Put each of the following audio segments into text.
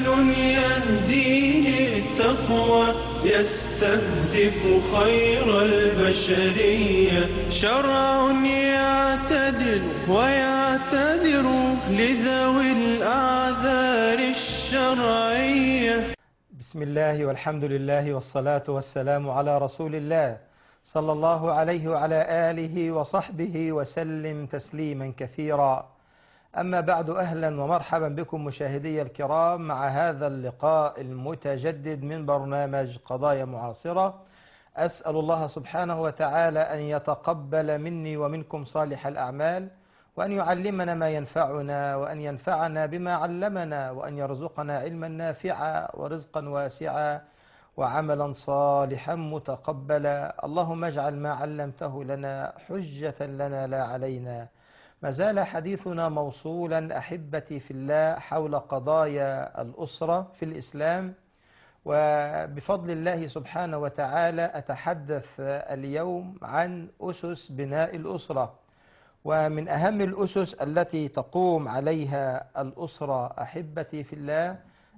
يهدي للتقوى يستهدف خير البشرية، شرع يعتدل ويعتذر لذوي الأعذار الشرعية. بسم الله والحمد لله والصلاة والسلام على رسول الله صلى الله عليه وعلى آله وصحبه وسلم تسليما كثيرا. أما بعد، أهلا ومرحبا بكم مشاهدي الكرام مع هذا اللقاء المتجدد من برنامج قضايا معاصرة. أسأل الله سبحانه وتعالى أن يتقبل مني ومنكم صالح الأعمال، وأن يعلمنا ما ينفعنا، وأن ينفعنا بما علمنا، وأن يرزقنا علما نافعا ورزقا واسعا وعملا صالحا متقبلا. اللهم اجعل ما علمته لنا حجة لنا لا علينا. ما زال حديثنا موصولا أحبتي في الله حول قضايا الأسرة في الإسلام، وبفضل الله سبحانه وتعالى أتحدث اليوم عن أسس بناء الأسرة. ومن أهم الأسس التي تقوم عليها الأسرة أحبتي في الله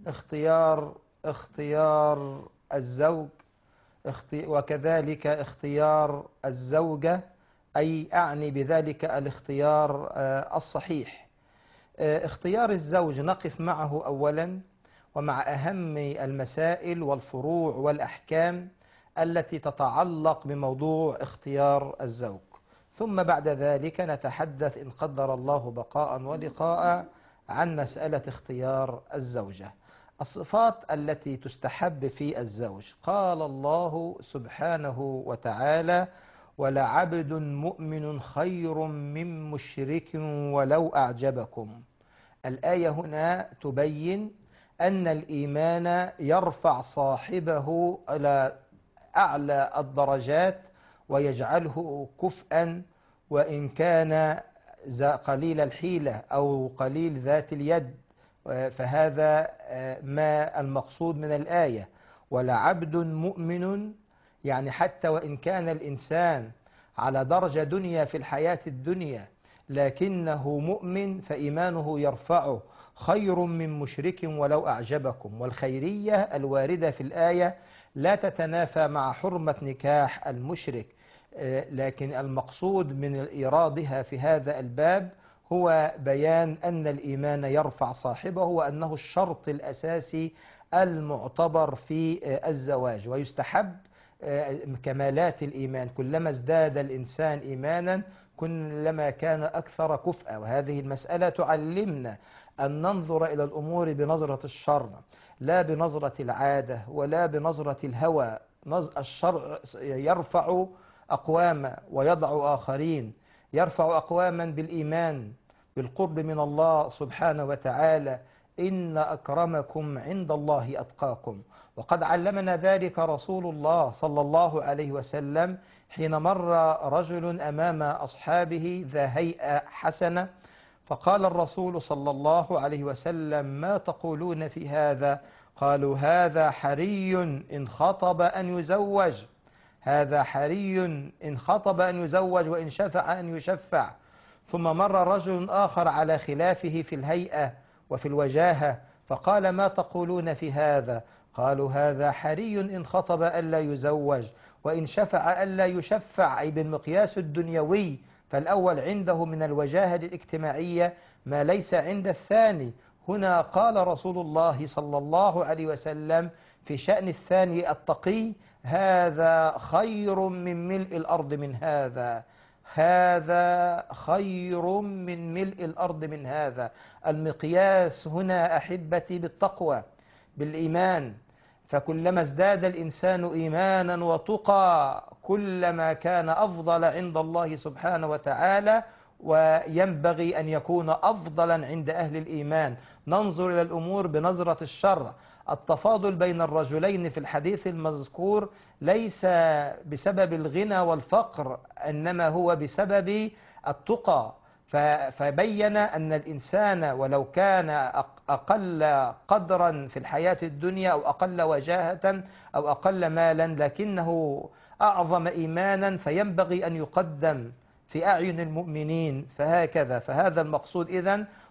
اختيار الزوج، وكذلك اختيار الزوجة، أي أعني بذلك الاختيار الصحيح. اختيار الزوج نقف معه أولا، ومع أهم المسائل والفروع والأحكام التي تتعلق بموضوع اختيار الزوج، ثم بعد ذلك نتحدث إن قدر الله بقاء ولقاء عن مسألة اختيار الزوجة. الصفات التي تستحب في الزوج، قال الله سبحانه وتعالى: ولعبد مؤمن خير من مشرك ولو أعجبكم. الآية هنا تبين أن الإيمان يرفع صاحبه إلى أعلى الدرجات ويجعله كفءا، وإن كان قليل الحيلة أو قليل ذات اليد، فهذا ما المقصود من الآية. ولعبد مؤمن، يعني حتى وإن كان الإنسان على درجة دنيا في الحياة الدنيا لكنه مؤمن فإيمانه يرفعه خير من مشرك ولو أعجبكم. والخيرية الواردة في الآية لا تتنافى مع حرمة نكاح المشرك، لكن المقصود من إيرادها في هذا الباب هو بيان أن الإيمان يرفع صاحبه، وأنه الشرط الأساسي المعتبر في الزواج. ويستحب كمالات الإيمان، كلما ازداد الإنسان إيمانا كلما كان أكثر كفءا. وهذه المسألة تعلمنا أن ننظر إلى الأمور بنظرة الشرع، لا بنظرة العادة ولا بنظرة الهوى. الشرع يرفع أقواما ويضع آخرين، يرفع أقواما بالإيمان بالقرب من الله سبحانه وتعالى: إن أكرمكم عند الله أتقاكم. وقد علمنا ذلك رسول الله صلى الله عليه وسلم حين مر رجل أمام أصحابه ذا هيئة حسنة، فقال الرسول صلى الله عليه وسلم: ما تقولون في هذا؟ قالوا: هذا حري إن خطب أن يزوج، هذا حري إن خطب أن يزوج وإن شفع أن يشفع. ثم مر رجل آخر على خلافه في الهيئة وفي الوجاهة، فقال: ما تقولون في هذا؟ قالوا: هذا حري إن خطب ألا يزوج وإن شفع ألا يشفع، أي بالمقياس الدنيوي، فالأول عنده من الوجاهة الاجتماعية ما ليس عند الثاني. هنا قال رسول الله صلى الله عليه وسلم في شأن الثاني التقي: هذا خير من ملء الأرض من هذا، هذا خير من ملء الأرض من هذا. المقياس هنا أحبتي بالتقوى، بالإيمان. فكلما ازداد الإنسان إيمانا وتقى كلما كان أفضل عند الله سبحانه وتعالى، وينبغي أن يكون أفضلا عند أهل الإيمان. ننظر إلى الأمور بنظرة الشرع. التفاضل بين الرجلين في الحديث المذكور ليس بسبب الغنى والفقر، إنما هو بسبب التقى. فبين أن الإنسان ولو كان أقل قدرا في الحياة الدنيا أو أقل وجاهة أو أقل مالا لكنه أعظم إيمانا فينبغي أن يقدم في أعين المؤمنين. فهكذا، فهذا المقصود إذن.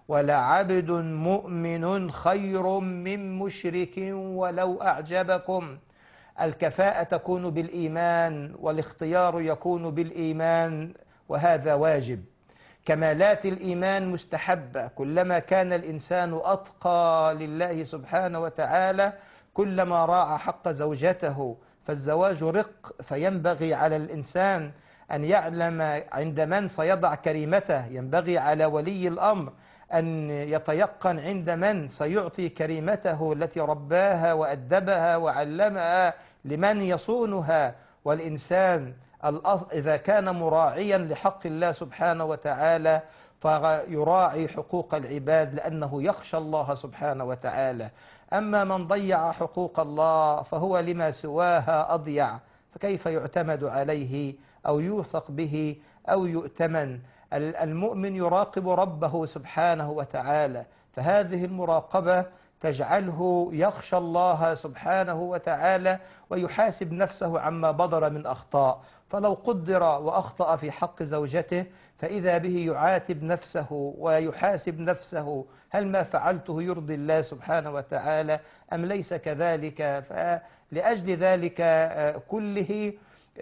ولعبد مؤمن خير من مشرك ولو أعجبكم. الكفاءة تكون بالإيمان، والاختيار يكون بالإيمان، وهذا واجب. كمالات الإيمان مستحبة، كلما كان الإنسان أتقى لله سبحانه وتعالى كلما راعى حق زوجته، فالزواج رق، فينبغي على الإنسان أن يعلم عند من سيضع كريمته، ينبغي على ولي الأمر أن يتيقن عند من سيعطي كريمته التي رباها وأدبها وعلمها لمن يصونها. والإنسان إذا كان مراعيا لحق الله سبحانه وتعالى فيراعي حقوق العباد لأنه يخشى الله سبحانه وتعالى. أما من ضيع حقوق الله فهو لما سواها أضيع، فكيف يعتمد عليه أو يوثق به أو يؤتمن؟ المؤمن يراقب ربه سبحانه وتعالى، فهذه المراقبة تجعله يخشى الله سبحانه وتعالى ويحاسب نفسه عما بدر من أخطاء. فلو قدر وأخطأ في حق زوجته فإذا به يعاتب نفسه ويحاسب نفسه، هل ما فعلته يرضي الله سبحانه وتعالى أم ليس كذلك؟ فلأجل ذلك كله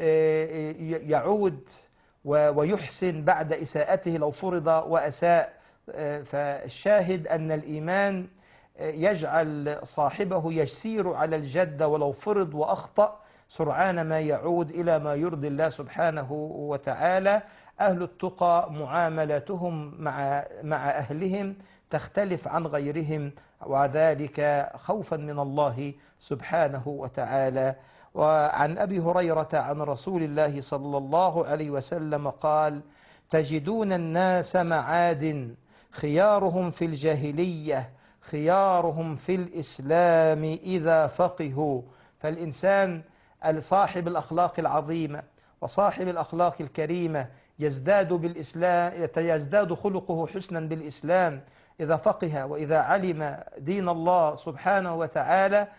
يعود ويحسن بعد إساءته لو فرض وأساء. فالشاهد أن الإيمان يجعل صاحبه يسير على الجدة ولو فرض وأخطأ سرعان ما يعود إلى ما يرضي الله سبحانه وتعالى. أهل التقى معاملتهم مع أهلهم تختلف عن غيرهم، وذلك خوفا من الله سبحانه وتعالى. وعن أبي هريرة عن رسول الله صلى الله عليه وسلم قال: تجدون الناس معادن، خيارهم في الجاهلية خيارهم في الإسلام إذا فقهوا. فالإنسان صاحب الأخلاق العظيمة وصاحب الأخلاق الكريمة يزداد بالإسلام، يزداد خلقه حسنا بالإسلام إذا فقه وإذا علم دين الله سبحانه وتعالى،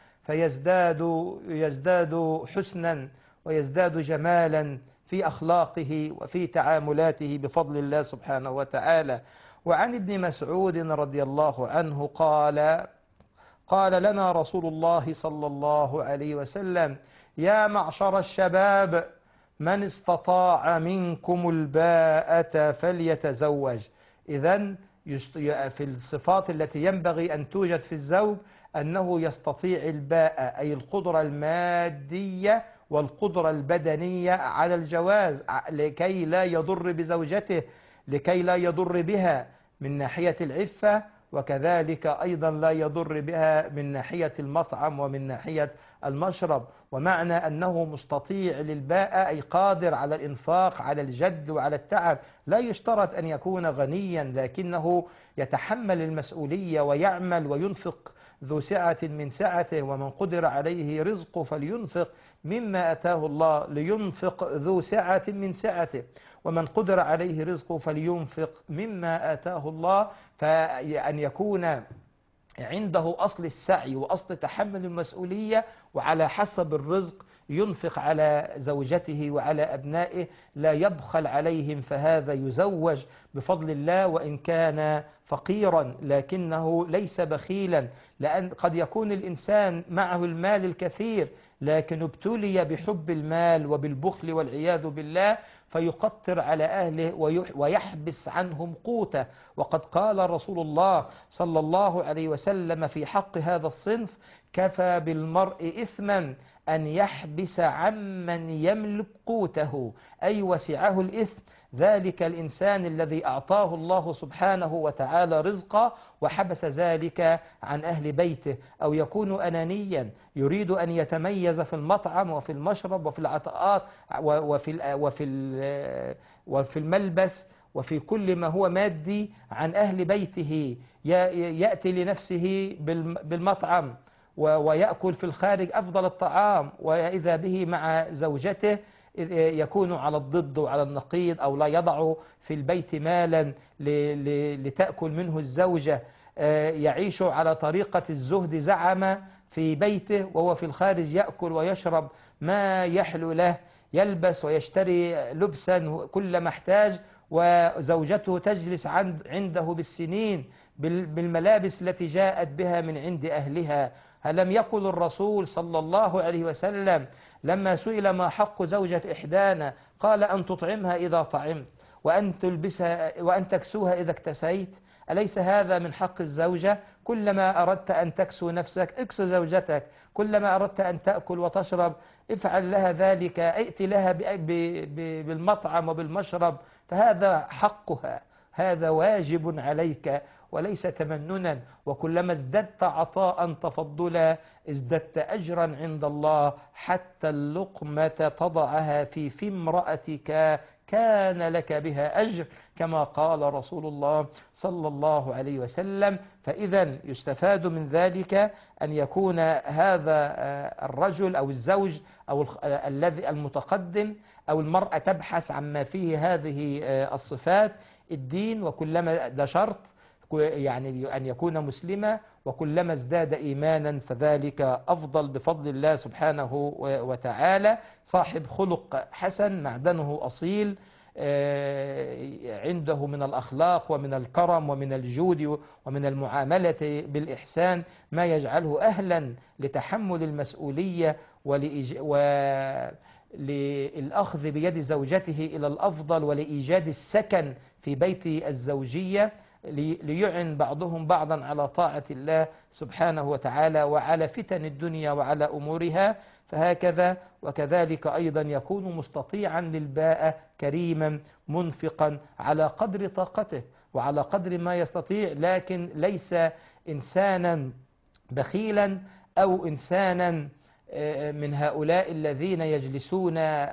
فيزداد حسنا ويزداد جمالا في أخلاقه وفي تعاملاته بفضل الله سبحانه وتعالى. وعن ابن مسعود رضي الله عنه قال لنا رسول الله صلى الله عليه وسلم: يا معشر الشباب، من استطاع منكم الباءة فليتزوج. إذن في الصفات التي ينبغي أن توجد في الزوج أنه يستطيع الباءة، أي القدرة المادية والقدرة البدنية على الجواز، لكي لا يضر بزوجته، لكي لا يضر بها من ناحية العفة، وكذلك أيضا لا يضر بها من ناحية المطعم ومن ناحية المشرب. ومعنى أنه مستطيع للباءة أي قادر على الإنفاق، على الجد وعلى التعب. لا يشترط أن يكون غنيا، لكنه يتحمل المسؤولية ويعمل وينفق ذو سعة من سعته. ومن قدر عليه رزقه فلينفق مما أتاه الله، لينفق ذو سعة من سعته. ومن قدر عليه رزقه فلينفق مما آتاه الله، فأن يكون عنده أصل السعي وأصل تحمل المسؤولية، وعلى حسب الرزق ينفق على زوجته وعلى أبنائه، لا يبخل عليهم، فهذا يزوج بفضل الله وإن كان فقيرا لكنه ليس بخيلا. لأن قد يكون الإنسان معه المال الكثير لكن ابتلي بحب المال وبالبخل والعياذ بالله، فيقطر على أهله ويحبس عنهم قوته. وقد قال رسول الله صلى الله عليه وسلم في حق هذا الصنف: كفى بالمرء إثما أن يحبس عمن يملك قوته، أي وسعه الإثم ذلك الإنسان الذي أعطاه الله سبحانه وتعالى رزقا وحبس ذلك عن أهل بيته، أو يكون أنانيا يريد أن يتميز في المطعم وفي المشرب وفي العطاءات وفي الملبس وفي كل ما هو مادي عن أهل بيته. يأتي لنفسه بالمطعم ويأكل في الخارج أفضل الطعام، وإذا به مع زوجته يكون على الضد وعلى النقيض، أو لا يضع في البيت مالا لتأكل منه الزوجة. يعيش على طريقة الزهد زعم في بيته، وهو في الخارج يأكل ويشرب ما يحلو له، يلبس ويشتري لبسا كل ما احتاج، وزوجته تجلس عنده بالسنين بالملابس التي جاءت بها من عند أهلها. ألم يقل الرسول صلى الله عليه وسلم لما سئل ما حق زوجة إحدانا قال أن تطعمها إذا طعمت، وأن تلبسها، وأن تكسوها إذا اكتسيت؟ أليس هذا من حق الزوجة؟ كلما أردت أن تكسو نفسك اكسو زوجتك، كلما أردت أن تأكل وتشرب افعل لها ذلك، ائت لها بالمطعم وبالمشرب، فهذا حقها، هذا واجب عليك وليس تمننا. وكلما ازددت عطاء تفضلا ازددت أجرا عند الله، حتى اللقمة تضعها في امرأتك كان لك بها أجر، كما قال رسول الله صلى الله عليه وسلم. فإذا يستفاد من ذلك أن يكون هذا الرجل أو الزوج أو الذي المتقدم أو المرأة تبحث عما فيه هذه الصفات الدين، وكلما ده شرط يعني أن يكون مسلما، وكلما ازداد إيمانا فذلك أفضل بفضل الله سبحانه وتعالى. صاحب خلق حسن معدنه أصيل، عنده من الأخلاق ومن الكرم ومن الجود ومن المعاملة بالإحسان ما يجعله أهلا لتحمل المسؤولية وللأخذ بيد زوجته إلى الأفضل، ولإيجاد السكن في بيت الزوجية، ليعن بعضهم بعضا على طاعة الله سبحانه وتعالى وعلى فتن الدنيا وعلى أمورها. فهكذا وكذلك أيضا يكون مستطيعا للباءة، كريما منفقا على قدر طاقته وعلى قدر ما يستطيع، لكن ليس إنسانا بخيلا أو إنسانا من هؤلاء الذين يجلسون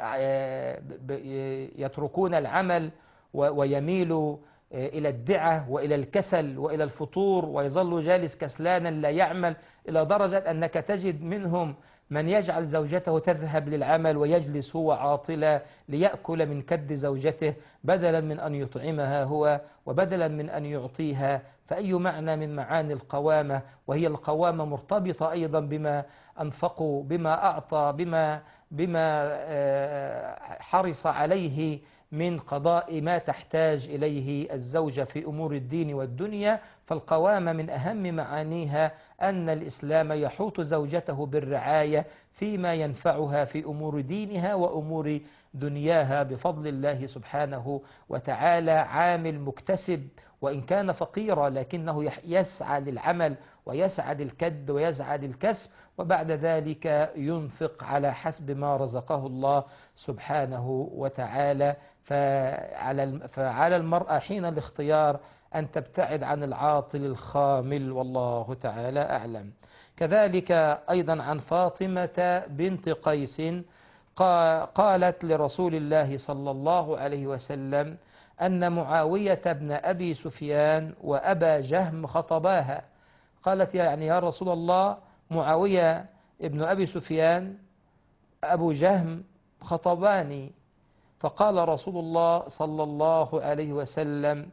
يتركون العمل ويميلوا إلى الدعة وإلى الكسل وإلى الفتور، ويظل جالس كسلانا لا يعمل، إلى درجة أنك تجد منهم من يجعل زوجته تذهب للعمل ويجلس هو عاطلا ليأكل من كد زوجته بدلا من أن يطعمها هو وبدلا من أن يعطيها. فأي معنى من معاني القوامة؟ وهي القوامة مرتبطة أيضا بما أنفقوا، بما أعطى، بما حرص عليه من قضاء ما تحتاج إليه الزوجة في أمور الدين والدنيا. فالقوامة من أهم معانيها أن الإسلام يحوط زوجته بالرعاية فيما ينفعها في أمور دينها وأمور دنياها بفضل الله سبحانه وتعالى. عامل مكتسب وإن كان فقيرا لكنه يسعى للعمل ويسعى للكد ويسعى للكسب، وبعد ذلك ينفق على حسب ما رزقه الله سبحانه وتعالى. فعلى المرأة حين الاختيار أن تبتعد عن العاطل الخامل، والله تعالى أعلم. كذلك أيضا عن فاطمة بنت قيس قالت لرسول الله صلى الله عليه وسلم أن معاوية بن أبي سفيان وأبا جهم خطباها. قالت يعني يا رسول الله، معاوية ابن أبي سفيان أبو جهم خطباني. فقال رسول الله صلى الله عليه وسلم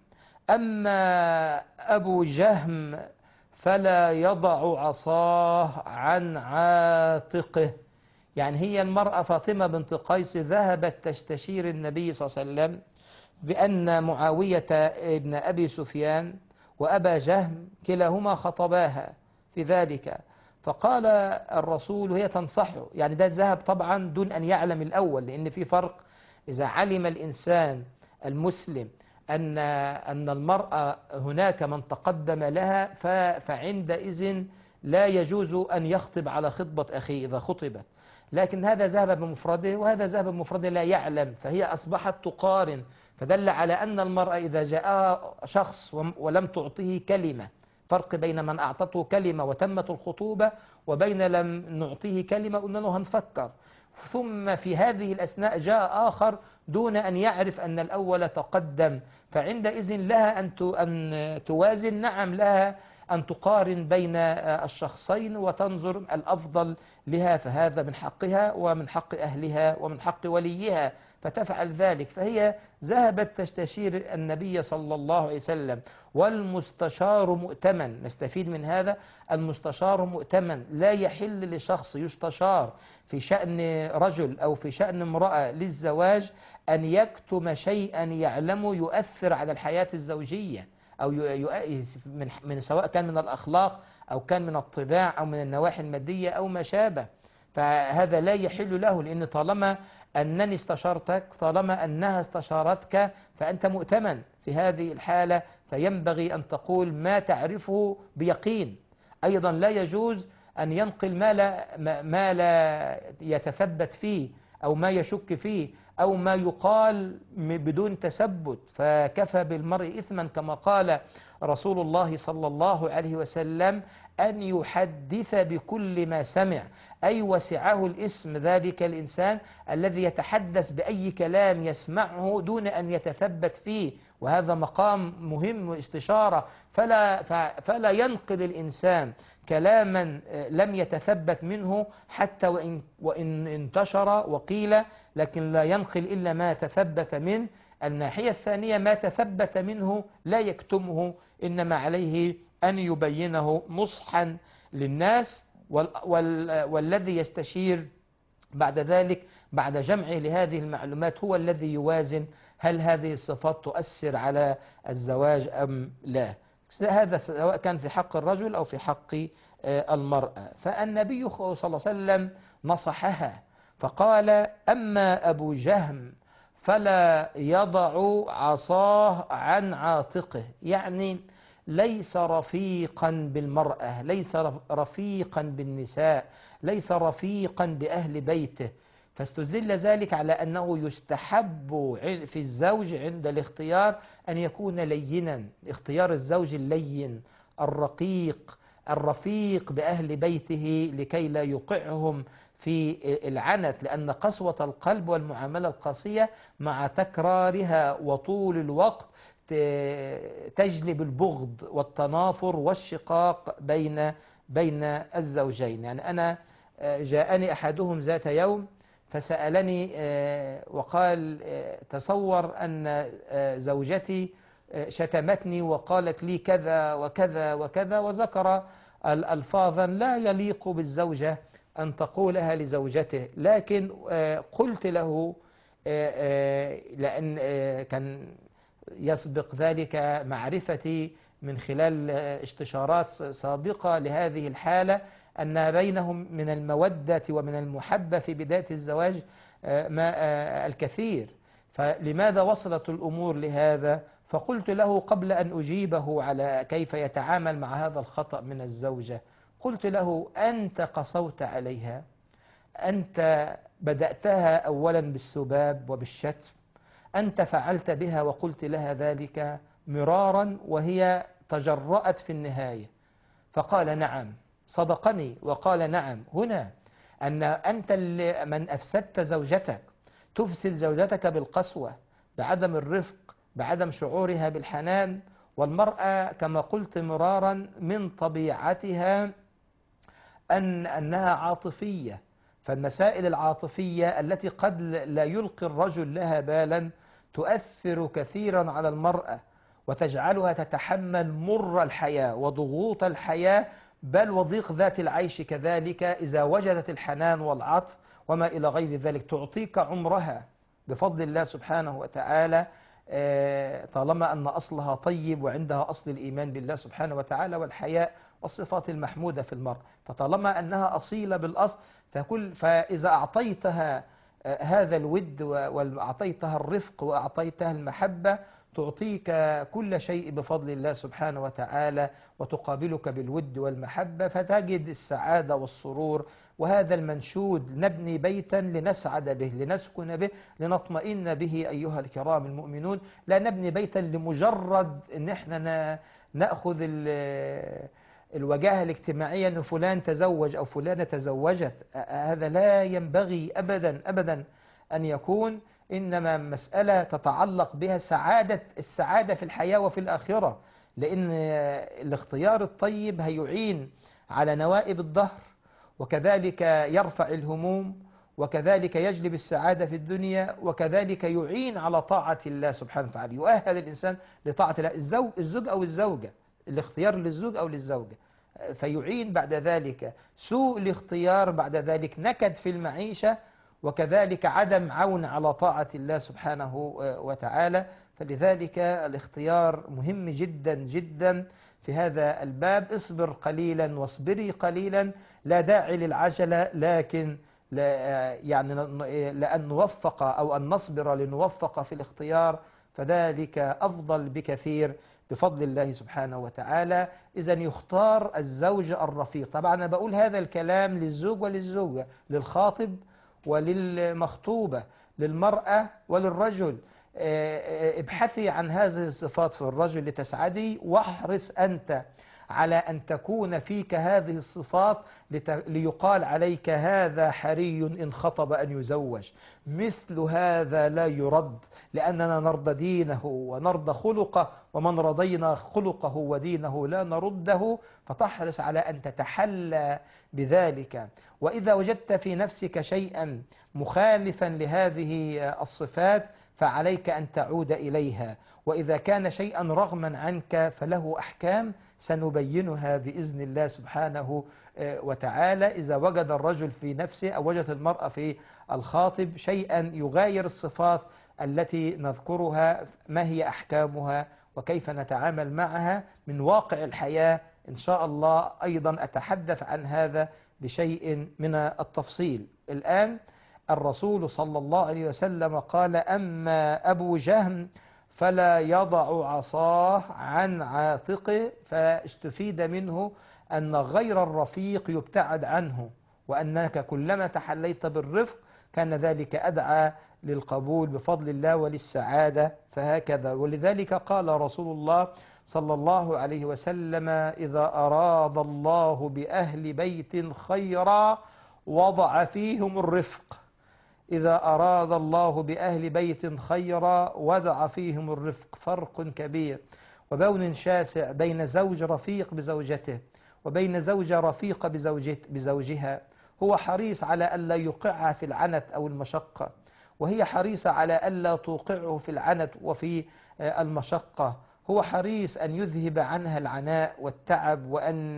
أما أبو جهم فلا يضع عصاه عن عاتقه. يعني هي المرأة فاطمة بنت قيس ذهبت تستشير النبي صلى الله عليه وسلم بأن معاوية ابن أبي سفيان وأبا جهم كلاهما خطباها في ذلك. فقال الرسول هي تنصحه، يعني ده ذهب طبعا دون أن يعلم الأول، لأن في فرق إذا علم الإنسان المسلم أن المرأة هناك من تقدم لها فعندئذ لا يجوز أن يخطب على خطبة أخيه إذا خطبت، لكن هذا ذهب بمفرده وهذا ذهب بمفرده لا يعلم، فهي أصبحت تقارن. فدل على أن المرأة إذا جاء شخص ولم تعطيه كلمة، فرق بين من أعطته كلمة وتمت الخطوبة وبين لم نعطيه كلمة قلنا له هنفكر، ثم في هذه الأثناء جاء آخر دون أن يعرف أن الأول تقدم، فعندئذ لها أن توازن، نعم لها أن تقارن بين الشخصين وتنظر الأفضل لها، فهذا من حقها ومن حق أهلها ومن حق وليها فتفعل ذلك. فهي ذهبت تستشير النبي صلى الله عليه وسلم، والمستشار مؤتمن. نستفيد من هذا، المستشار مؤتمن، لا يحل لشخص يستشار في شأن رجل أو في شأن امرأة للزواج أن يكتم شيئا يعلمه يؤثر على الحياة الزوجية. أو من سواء كان من الأخلاق أو كان من الطباع أو من النواحي المادية أو ما شابه. فهذا لا يحل له، لأن طالما أنني استشرتك، طالما أنها استشارتك، فأنت مؤتمن في هذه الحالة، فينبغي أن تقول ما تعرفه بيقين. أيضا لا يجوز أن ينقل ما لا يتثبت فيه أو ما يشك فيه أو ما يقال بدون تثبت، فكفى بالمرء إثما كما قال رسول الله صلى الله عليه وسلم أن يحدث بكل ما سمع، أي وسعه الاسم ذلك الإنسان الذي يتحدث بأي كلام يسمعه دون أن يتثبت فيه، وهذا مقام مهم استشارة. فلا ينقل الإنسان كلاما لم يتثبت منه حتى وإن انتشر وقيل، لكن لا ينقل إلا ما تثبت منه. الناحية الثانية ما تثبت منه لا يكتمه، إنما عليه أن يبينه نصحا للناس، والذي يستشير بعد ذلك بعد جمعه لهذه المعلومات هو الذي يوازن هل هذه الصفات تؤثر على الزواج أم لا. هذا سواء كان في حق الرجل أو في حق المرأة. فالنبي صلى الله عليه وسلم نصحها فقال: أما أبو جهم فلا يضع عصاه عن عاتقه، يعني ليس رفيقا بالمرأة، ليس رفيقا بالنساء، ليس رفيقا بأهل بيته. فاستدل ذلك على أنه يستحب في الزوج عند الاختيار أن يكون لينا، اختيار الزوج اللين الرقيق الرفيق بأهل بيته لكي لا يوقعهم في العنت، لأن قسوة القلب والمعاملة القاسية مع تكرارها وطول الوقت تجلب البغض والتنافر والشقاق بين الزوجين. يعني أنا جاءني أحدهم ذات يوم فسألني وقال: تصور أن زوجتي شتمتني وقالت لي كذا وكذا وكذا، وذكر الألفاظا لا يليق بالزوجة أن تقولها لزوجته، لكن قلت له لأن كان يسبق ذلك معرفتي من خلال استشارات سابقة لهذه الحالة أن بينهم من المودة ومن المحبة في بداية الزواج الكثير، فلماذا وصلت الأمور لهذا؟ فقلت له قبل أن أجيبه على كيف يتعامل مع هذا الخطأ من الزوجة، قلت له: أنت قسوت عليها، أنت بدأتها أولا بالسباب وبالشتم، أنت فعلت بها وقلت لها ذلك مرارا وهي تجرأت في النهاية. فقال: نعم. صدقني وقال: نعم. هنا أن أنت من أفسدت زوجتك، تفسد زوجتك بالقسوة، بعدم الرفق، بعدم شعورها بالحنان. والمرأة كما قلت مرارا من طبيعتها أنها عاطفية، فالمسائل العاطفية التي قد لا يلقي الرجل لها بالا تؤثر كثيرا على المرأة وتجعلها تتحمل مر الحياة وضغوط الحياة، بل وضيق ذات العيش كذلك إذا وجدت الحنان والعطف وما إلى غير ذلك، تعطيك عمرها بفضل الله سبحانه وتعالى، طالما أن أصلها طيب وعندها أصل الإيمان بالله سبحانه وتعالى والحياء والصفات المحمودة في المرء. فطالما أنها أصيلة بالأصل فإذا أعطيتها هذا الود وأعطيتها الرفق وأعطيتها المحبة تعطيك كل شيء بفضل الله سبحانه وتعالى وتقابلك بالود والمحبة، فتجد السعادة والسرور. وهذا المنشود: نبني بيتا لنسعد به، لنسكن به، لنطمئن به أيها الكرام المؤمنون. لا نبني بيتا لمجرد أن احنا نأخذ الوجاهة الاجتماعية أن فلان تزوج أو فلانة تزوجت. هذا لا ينبغي أبدا أبدا أن يكون، إنما مسألة تتعلق بها السعادة في الحياة وفي الآخرة، لأن الاختيار الطيب هيعين على نوائب الدهر، وكذلك يرفع الهموم، وكذلك يجلب السعادة في الدنيا، وكذلك يعين على طاعة الله سبحانه وتعالى، يؤهل الإنسان لطاعة الله، الزوج أو الزوجة، الاختيار للزوج أو للزوجة، فيعين بعد ذلك سوء الاختيار، بعد ذلك نكد في المعيشة، وكذلك عدم عون على طاعة الله سبحانه وتعالى. فلذلك الاختيار مهم جدا جدا في هذا الباب. اصبر قليلا واصبري قليلا، لا داعي للعجلة، لكن لا يعني لأن نوفق أو أن نصبر لنوفق في الاختيار، فذلك أفضل بكثير بفضل الله سبحانه وتعالى. إذا يختار الزوج الرفيق. طبعا أنا بقول هذا الكلام للزوج وللزوجة، للخاطب وللمخطوبة، للمرأة وللرجل. ابحثي عن هذه الصفات في الرجل لتسعدي، واحرص أنت على أن تكون فيك هذه الصفات ليقال عليك هذا حري إن خطب أن يزوج. مثل هذا لا يرد، لأننا نرضى دينه ونرضى خلقه، ومن رضينا خلقه ودينه لا نرده. فتحرص على أن تتحلى بذلك. وإذا وجدت في نفسك شيئا مخالفا لهذه الصفات فعليك أن تعود إليها. وإذا كان شيئا رغما عنك فله أحكام سنبينها بإذن الله سبحانه وتعالى. إذا وجد الرجل في نفسه أو وجدت المرأة في الخاطب شيئا يغاير الصفات التي نذكرها، ما هي أحكامها وكيف نتعامل معها من واقع الحياة، إن شاء الله أيضا أتحدث عن هذا بشيء من التفصيل. الآن الرسول صلى الله عليه وسلم قال: أما أبو جهم فلا يضع عصاه عن عاتقه، فاستفيد منه أن غير الرفيق يبتعد عنه، وأنك كلما تحليت بالرفق كان ذلك أدعى للقبول بفضل الله وللسعادة. فهكذا، ولذلك قال رسول الله صلى الله عليه وسلم: إذا أراد الله بأهل بيت خيرا وضع فيهم الرفق. إذا أراد الله بأهل بيت خيرا وضع فيهم الرفق. فرق كبير وبون شاسع بين زوج رفيق بزوجته وبين زوجة رفيقة بزوجها. هو حريص على ألا يوقعها في العنت أو المشقة، وهي حريصة على ألا توقعه في العنت وفي المشقة. هو حريص أن يذهب عنها العناء والتعب، وأن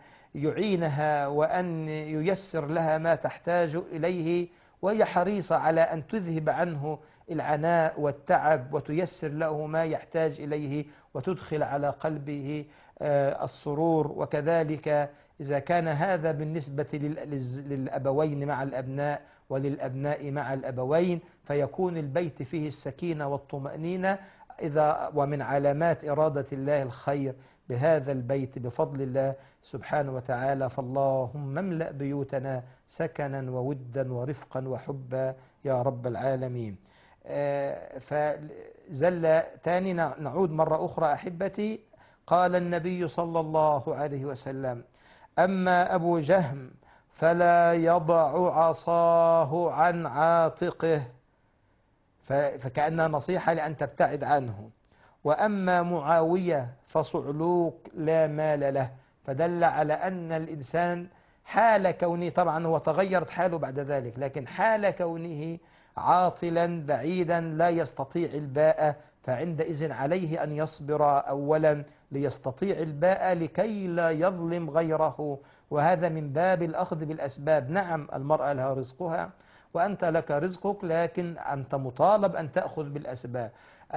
يعينها وأن ييسر لها ما تحتاج إليه، وهي حريصة على أن تذهب عنه العناء والتعب وتيسر له ما يحتاج إليه وتدخل على قلبه السرور. وكذلك إذا كان هذا بالنسبة للأبوين مع الأبناء وللأبناء مع الأبوين، فيكون البيت فيه السكينة والطمأنينة. ومن علامات إرادة الله الخير بهذا البيت بفضل الله سبحانه وتعالى. فاللهم املأ بيوتنا سكنا وودا ورفقا وحبا يا رب العالمين. فزل تاني نعود مرة أخرى أحبتي. قال النبي صلى الله عليه وسلم: أما أبو جهم فلا يضع عصاه عن عاتقه، فكأنها نصيحة لأن تبتعد عنه. وأما معاوية فصعلوك لا مال له، فدل على أن الإنسان حال كونه، طبعا هو تغيرت حاله بعد ذلك، لكن حال كونه عاطلا بعيدا لا يستطيع الباء، فعندئذ عليه أن يصبر أولا ليستطيع الباء لكي لا يظلم غيره. وهذا من باب الأخذ بالأسباب. نعم المرأة لها رزقها وأنت لك رزقك، لكن أنت مطالب أن تأخذ بالأسباب.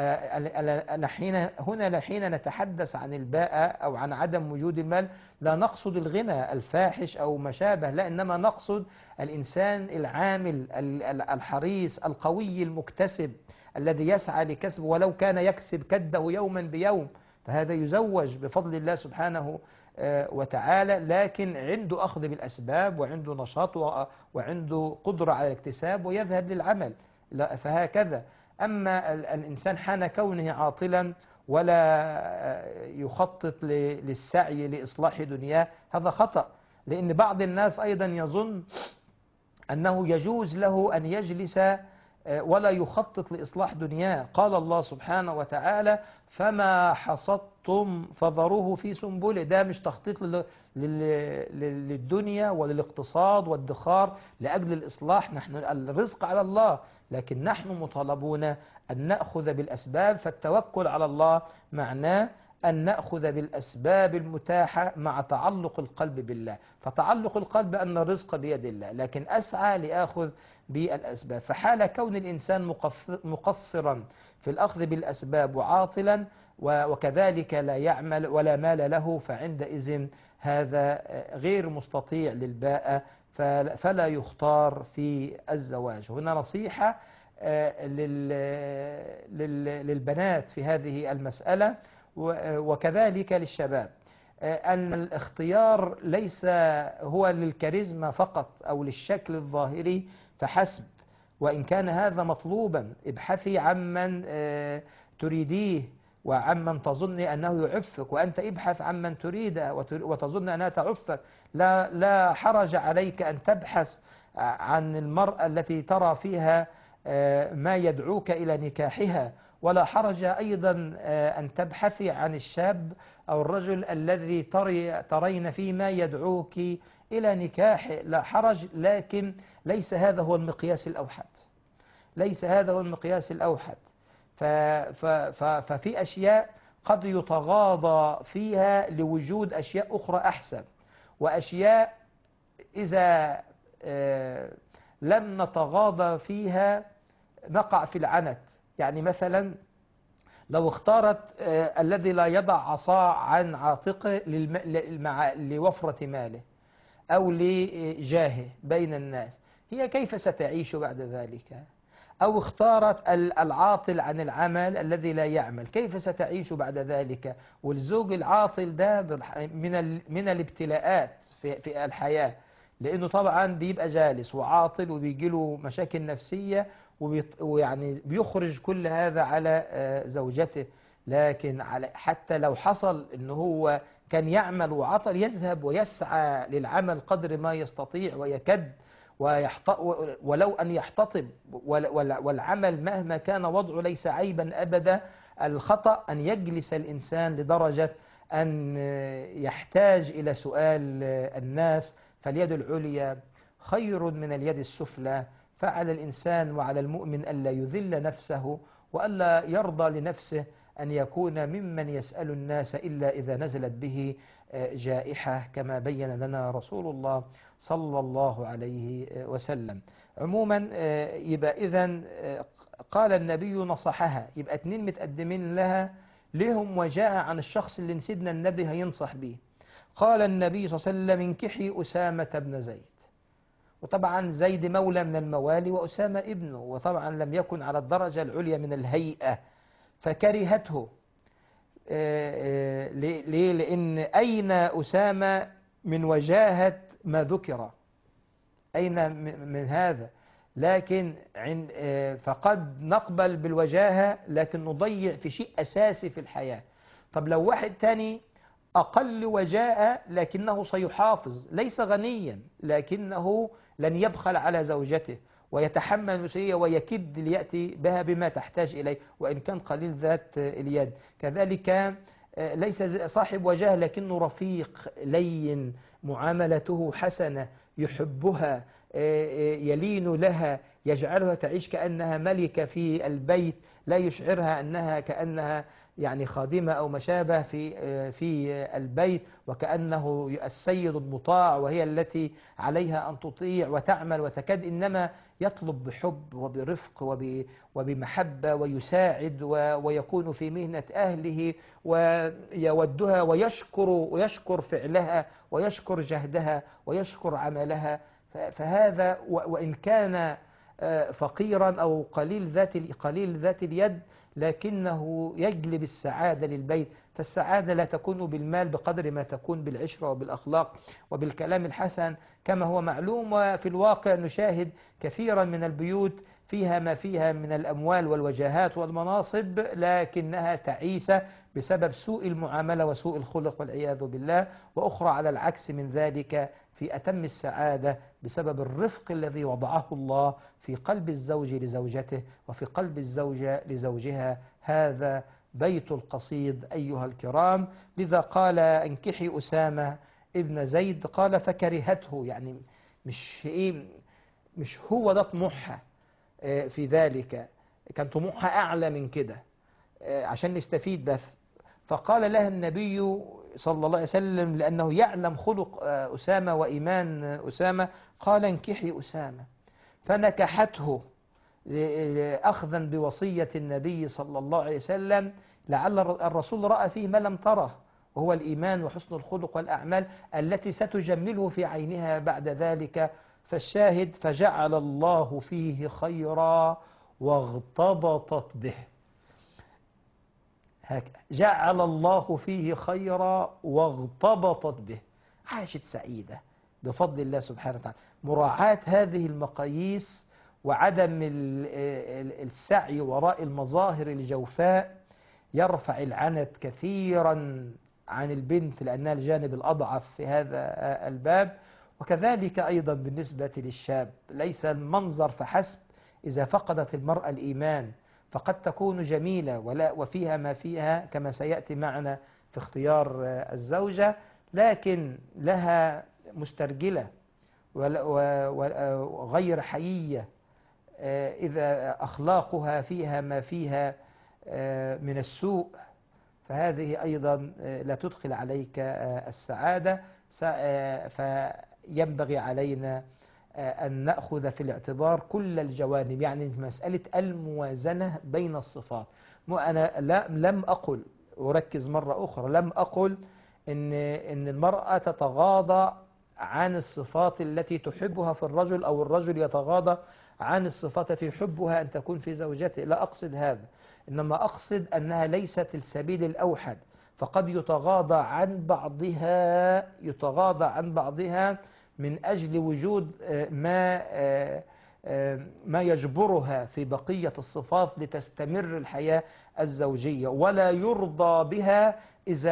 هنا حين نتحدث عن الباء أو عن عدم وجود المال لا نقصد الغنى الفاحش أو ما شابه، لا، إنما نقصد الإنسان العامل الحريص القوي المكتسب الذي يسعى لكسبه، ولو كان يكسب كده يوما بيوم، فهذا يزوج بفضل الله سبحانه وتعالى، لكن عنده أخذ بالأسباب وعنده نشاط وعنده قدرة على الاكتساب ويذهب للعمل. فهكذا. أما الإنسان حان كونه عاطلا ولا يخطط للسعي لإصلاح دنياه، هذا خطأ، لأن بعض الناس أيضا يظن أنه يجوز له أن يجلس ولا يخطط لإصلاح دنياه. قال الله سبحانه وتعالى: فما حصدتم فذروه في سنبله. ده مش تخطيط للدنيا وللاقتصاد والادخار لأجل الإصلاح. نحن الرزق على الله، لكن نحن مطالبون أن نأخذ بالأسباب. فالتوكل على الله معناه أن نأخذ بالأسباب المتاحة مع تعلق القلب بالله. فتعلق القلب أن الرزق بيد الله، لكن أسعى لآخذ بالأسباب. فحال كون الإنسان مقصرا في الأخذ بالأسباب وعاطلا وكذلك لا يعمل ولا مال له، فعندئذ هذا غير مستطيع للباءة، فلا يختار في الزواج. هنا نصيحة للبنات في هذه المسألة، وكذلك للشباب، أن الاختيار ليس هو للكاريزما فقط أو للشكل الظاهري فحسب، وإن كان هذا مطلوبا. ابحثي عمن تريديه وعمن تظن أنه يعفك، وأنت ابحث عمن تريده وتظن أنها تعفك. لا حرج عليك أن تبحث عن المرأة التي ترى فيها ما يدعوك إلى نكاحها، ولا حرج أيضا أن تبحثي عن الشاب أو الرجل الذي ترين فيه ما يدعوك إلى نكاحه، لا حرج. لكن ليس هذا هو المقياس الأوحد، ليس هذا هو المقياس الأوحد. ففي أشياء قد يتغاضى فيها لوجود أشياء أخرى أحسن، وأشياء إذا لم نتغاضى فيها نقع في العنت. يعني مثلا لو اختارت الذي لا يضع عصا عن عاتقه لوفرة ماله أو لجاهه بين الناس، هي كيف ستعيش بعد ذلك؟ أو اختارت العاطل عن العمل الذي لا يعمل، كيف ستعيش بعد ذلك؟ والزوج العاطل ده من الابتلاءات في الحياة، لأنه طبعا بيبقى جالس وعاطل وبيجي له مشاكل نفسية، ويعني بيخرج كل هذا على زوجته. لكن حتى لو حصل أنه هو كان يعمل وعطل، يذهب ويسعى للعمل قدر ما يستطيع ويكد ولو أن يحتطب، والعمل مهما كان وضعه ليس عيبا أبدا. الخطأ أن يجلس الإنسان لدرجة أن يحتاج إلى سؤال الناس. فاليد العليا خير من اليد السفلى، فعلى الإنسان وعلى المؤمن ألا يذل نفسه وألا يرضى لنفسه أن يكون ممن يسأل الناس إلا إذا نزلت به جائحة، كما بين لنا رسول الله صلى الله عليه وسلم. عموما يبقى إذن قال النبي نصحها، يبقى اتنين متقدمين لها لهم وجاء عن الشخص اللي سيدنا النبي هينصح به. قال النبي صلى الله عليه وسلم: انكحي أسامة بن زيد. وطبعا زيد مولى من الموالي وأسامة ابنه، وطبعا لم يكن على الدرجة العليا من الهيئة، فكرهته. ليه؟ لأن أين أسامة من وجاهة ما ذكر؟ أين من هذا؟ لكن فقد نقبل بالوجاهة لكن نضيع في شيء أساسي في الحياة. طب لو واحد تاني أقل وجاء لكنه سيحافظ، ليس غنيا لكنه لن يبخل على زوجته ويتحمل المسؤولية ويكد ليأتي بها بما تحتاج إليه وإن كان قليل ذات اليد. كذلك ليس صاحب وجاه لكنه رفيق لين، معاملته حسنة، يحبها، يلين لها، يجعلها تعيش كأنها ملكة في البيت، لا يشعرها أنها كأنها يعني خادمة أو مشابه في البيت، وكأنه السيد المطاع وهي التي عليها أن تطيع وتعمل وتكد، إنما يطلب بحب وبرفق وبمحبة ويساعد ويكون في مهنة أهله ويودها ويشكر فعلها ويشكر جهدها ويشكر عملها. فهذا وإن كان فقيرا أو قليل ذات اليد لكنه يجلب السعادة للبيت. فالسعادة لا تكون بالمال بقدر ما تكون بالعشرة وبالأخلاق وبالكلام الحسن، كما هو معلوم. وفي الواقع نشاهد كثيرا من البيوت فيها ما فيها من الأموال والوجاهات والمناصب لكنها تعيسة بسبب سوء المعاملة وسوء الخلق والعياذ بالله، وأخرى على العكس من ذلك في أتم السعادة بسبب الرفق الذي وضعه الله في قلب الزوج لزوجته وفي قلب الزوجة لزوجها. هذا بيت القصيد أيها الكرام. لذا قال: انكحي أسامة ابن زيد. قال: فكرهته، يعني مش هو ده طموحها في ذلك، كان طموحها أعلى من كده عشان نستفيد بس. فقال لها النبي صلى الله عليه وسلم لأنه يعلم خلق أسامة وإيمان أسامة، قال انكحي أسامة، فنكحته أخذا بوصية النبي صلى الله عليه وسلم، لعل الرسول رأى فيه ما لم تره، وهو الإيمان وحسن الخلق والأعمال التي ستجمله في عينها بعد ذلك. فالشاهد فجعل الله فيه خيرا واغتبطت به، جعل الله فيه خيرا واغتبطت به، عاشت سعيدة بفضل الله سبحانه وتعالى. مراعاة هذه المقاييس وعدم السعي وراء المظاهر الجوفاء يرفع العنت كثيرا عن البنت، لأنها الجانب الأضعف في هذا الباب. وكذلك أيضا بالنسبة للشاب، ليس المنظر فحسب. إذا فقدت المرأة الإيمان فقد تكون جميلة وفيها ما فيها كما سيأتي معنا في اختيار الزوجة، لكن لها مسترجلة وغير حيية، إذا أخلاقها فيها ما فيها من السوء، فهذه أيضا لا تدخل عليك السعادة. فينبغي علينا أن نأخذ في الاعتبار كل الجوانب، يعني مسألة الموازنة بين الصفات. أنا لم أقل، أركز مرة أخرى، لم أقل إن المرأة تتغاضى عن الصفات التي تحبها في الرجل، أو الرجل يتغاضى عن الصفات التي يحبها أن تكون في زوجته، لا أقصد هذا، إنما أقصد أنها ليست السبيل الأوحد، فقد يتغاضى عن بعضها من أجل وجود ما يجبرها في بقية الصفات لتستمر الحياة الزوجية، ولا يرضى بها إذا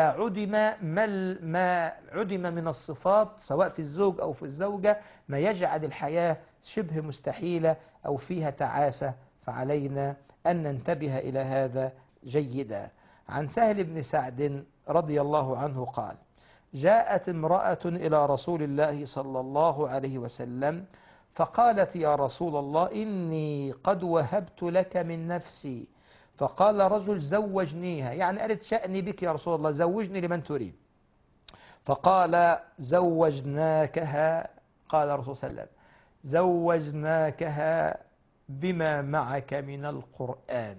ما عدم من الصفات سواء في الزوج أو في الزوجة ما يجعل الحياة شبه مستحيلة أو فيها تعاسة. فعلينا أن ننتبه إلى هذا جيدا. عن سهل بن سعد رضي الله عنه قال: جاءت امرأة إلى رسول الله صلى الله عليه وسلم فقالت: يا رسول الله، إني قد وهبت لك من نفسي. فقال رجل: زوجنيها، يعني قالت: شأني بك يا رسول الله، زوجني لمن تريد. فقال: زوجناكها. قال الرسول صلى الله عليه وسلم: زوجناكها بما معك من القرآن.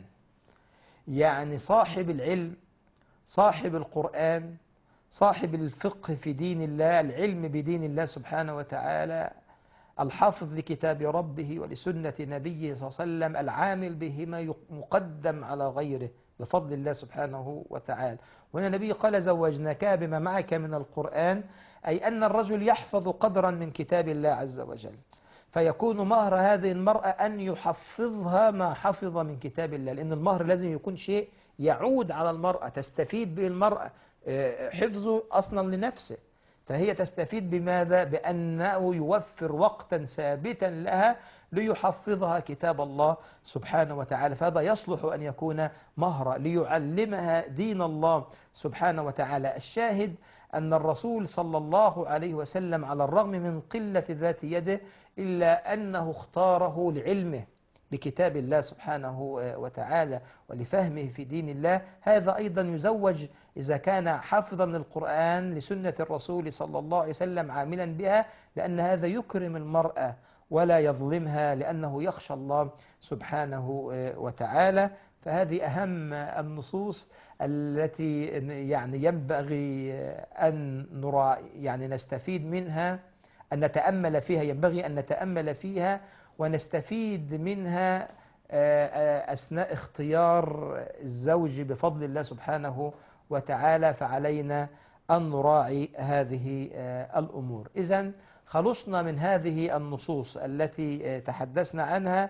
يعني صاحب العلم، صاحب القرآن، صاحب الفقه في دين الله، العلم بدين الله سبحانه وتعالى، الحافظ لكتاب ربه ولسنة نبيه صلى الله عليه وسلم، العامل بهما مقدم على غيره بفضل الله سبحانه وتعالى. وهنا النبي قال: زوجناك بما معك من القرآن، أي أن الرجل يحفظ قدرا من كتاب الله عز وجل، فيكون مهر هذه المرأة أن يحفظها ما حفظ من كتاب الله، لأن المهر لازم يكون شيء يعود على المرأة، تستفيد به المرأة، حفظه أصلا لنفسه، فهي تستفيد بماذا؟ بأنه يوفر وقتا ثابتا لها ليحفظها كتاب الله سبحانه وتعالى، فهذا يصلح أن يكون مهرا ليعلمها دين الله سبحانه وتعالى. الشاهد أن الرسول صلى الله عليه وسلم على الرغم من قلة ذات يده إلا أنه اختاره لعلمه بكتاب الله سبحانه وتعالى ولفهمه في دين الله. هذا أيضا يزوج إذا كان حافظا للقرآن لسنة الرسول صلى الله عليه وسلم عاملا بها، لأن هذا يكرم المرأة ولا يظلمها، لأنه يخشى الله سبحانه وتعالى. فهذه أهم النصوص التي يعني ينبغي أن نرى، يعني نستفيد منها، أن نتأمل فيها، ينبغي أن نتأمل فيها ونستفيد منها أثناء اختيار الزوج بفضل الله سبحانه وتعالى. فعلينا أن نراعي هذه الأمور. إذن خلصنا من هذه النصوص التي تحدثنا عنها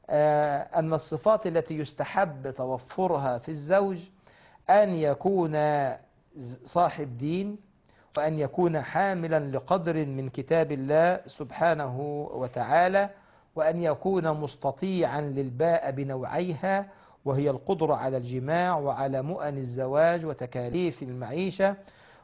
أن الصفات التي يستحب توفرها في الزوج أن يكون صاحب دين، وأن يكون حاملا لقدر من كتاب الله سبحانه وتعالى، وأن يكون مستطيعا للباء بنوعيها، وهي القدرة على الجماع وعلى مؤن الزواج وتكاليف المعيشة،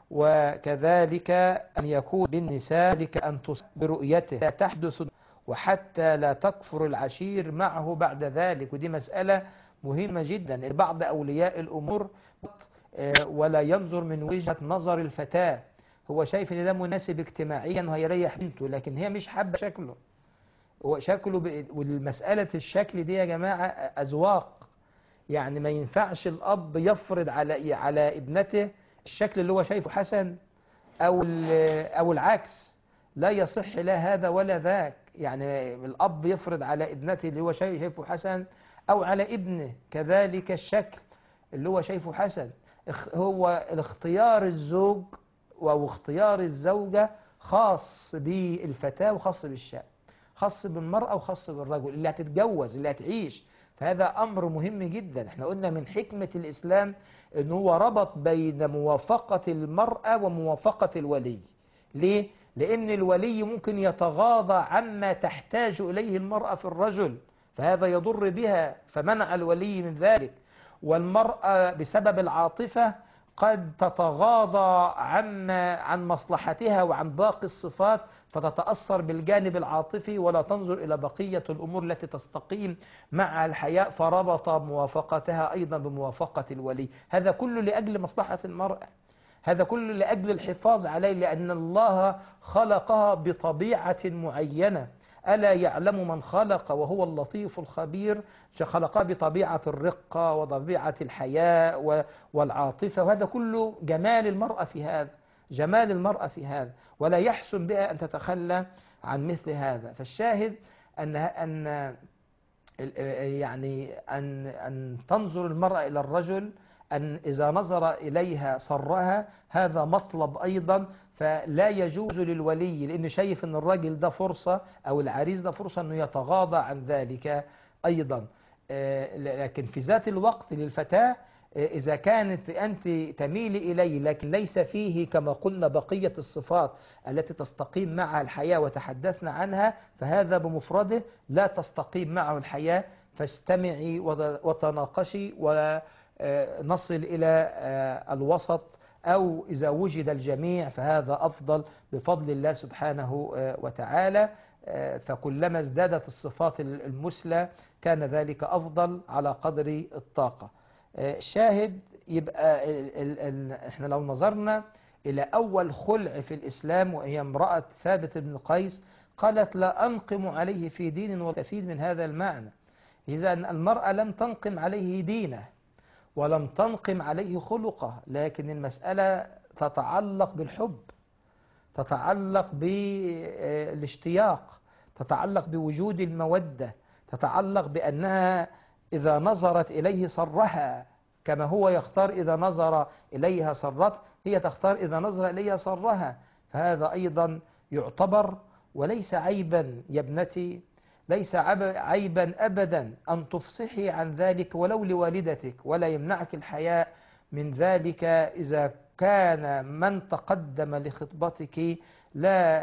وكذلك أن يكون بالنساء أن تصب برؤيته تحدث وحتى لا تكفر العشير معه بعد ذلك. ودي مسألة مهمة جدا. بعض أولياء الأمور ولا ينظر من وجهة نظر الفتاة. هو شايف ان ده مناسب اجتماعيا وهيريح بنته، لكن هي مش حابة شكله. هو شكله والمسألة الشكل دي يا جماعة أذواق. يعني ما ينفعش الأب يفرض على ابنته الشكل اللي هو شايفه حسن أو العكس. لا يصح لا هذا ولا ذاك. يعني الأب يفرض على ابنته اللي هو شايفه حسن، أو على ابنه كذلك الشكل اللي هو شايفه حسن. هو الاختيار الزوج أو اختيار الزوجة خاص بالفتاة وخاص بالشاب، خاص بالمرأة وخاص بالرجل اللي هتتجوز اللي هتعيش. فهذا أمر مهم جدا. احنا قلنا من حكمة الإسلام أنه هو ربط بين موافقة المرأة وموافقة الولي. ليه؟ لأن الولي ممكن يتغاضى عما تحتاج إليه المرأة في الرجل، فهذا يضر بها، فمنع الولي من ذلك. والمرأة بسبب العاطفة قد تتغاضى عن مصلحتها وعن باقي الصفات، فتتأثر بالجانب العاطفي ولا تنظر إلى بقية الأمور التي تستقيم مع الحياء، فربط موافقتها أيضا بموافقة الولي. هذا كله لأجل مصلحة المرأة، هذا كله لأجل الحفاظ عليه، لأن الله خلقها بطبيعة معينة. ألا يعلم من خلق وهو اللطيف الخبير؟ خلقها بطبيعة الرقة وطبيعة الحياء والعاطفة، وهذا كله جمال المرأة في هذا، جمال المرأة في هذا، ولا يحسن بها أن تتخلى عن مثل هذا. فالشاهد أن تنظر المرأة إلى الرجل، أن إذا نظر إليها سرها، هذا مطلب أيضا. فلا يجوز للولي، لأنه شايف أن الراجل ده فرصة أو العريس ده فرصة أنه يتغاضى عن ذلك أيضا. لكن في ذات الوقت للفتاة، إذا كانت أنت تميل إليه لكن ليس فيه كما قلنا بقية الصفات التي تستقيم معها الحياة وتحدثنا عنها، فهذا بمفرده لا تستقيم معه الحياة. فاستمعي وتناقشي ونصل إلى الوسط، أو إذا وجد الجميع فهذا أفضل بفضل الله سبحانه وتعالى. فكلما ازدادت الصفات المثلى كان ذلك أفضل على قدر الطاقة. الشاهد يبقى احنا لو نظرنا إلى أول خلع في الإسلام، وهي امرأة ثابت بن قيس، قالت لا أنقم عليه في دين، وكثير من هذا المعنى. إذا المرأة لم تنقم عليه دينه ولم تنقم عليه خلقه، لكن المسألة تتعلق بالحب، تتعلق بالاشتياق، تتعلق بوجود المودة، تتعلق بأنها إذا نظرت إليه سرها، كما هو يختار إذا نظر إليها سرت، هي تختار إذا نظر إليها سرها. فهذا أيضا يعتبر، وليس عيبا يا ابنتي، ليس عيبا أبدا أن تفصحي عن ذلك ولو لوالدتك، ولا يمنعك الحياء من ذلك إذا كان من تقدم لخطبتك لا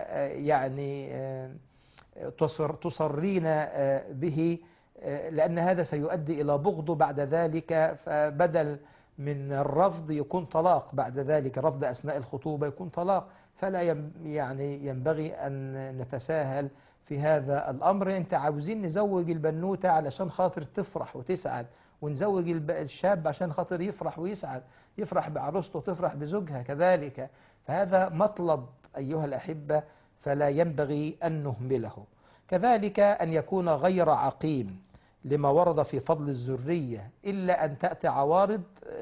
تصرين به، لأن هذا سيؤدي إلى بغضه بعد ذلك. فبدل من الرفض يكون طلاق بعد ذلك، رفض أثناء الخطوبة يكون طلاق. فلا ينبغي أن نتساهل في هذا الأمر. أنت عاوزين نزوج البنوتة علشان خاطر تفرح وتسعد، ونزوج الشاب عشان خاطر يفرح ويسعد، يفرح بعروسته وتفرح بزوجها كذلك. فهذا مطلب أيها الأحبة، فلا ينبغي أن نهمله. كذلك أن يكون غير عقيم لما ورد في فضل الذرية، إلا أن تأتي عوارض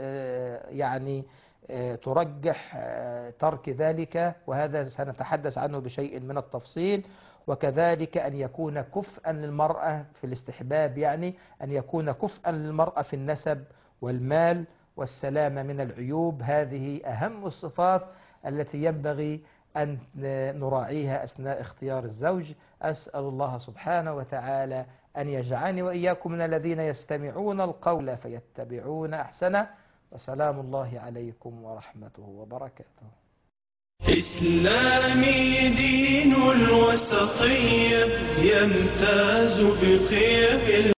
ترجح ترك ذلك، وهذا سنتحدث عنه بشيء من التفصيل. وكذلك أن يكون كفءا للمرأة في الاستحباب، أن يكون كفءا للمرأة في النسب والمال والسلامة من العيوب. هذه أهم الصفات التي ينبغي أن نراعيها أثناء اختيار الزوج. أسأل الله سبحانه وتعالى أن يجعلني وإياكم من الذين يستمعون القول فيتبعون أحسنه. وسلام الله عليكم ورحمته وبركاته. إسلامي دين الوسطية يمتاز بقيم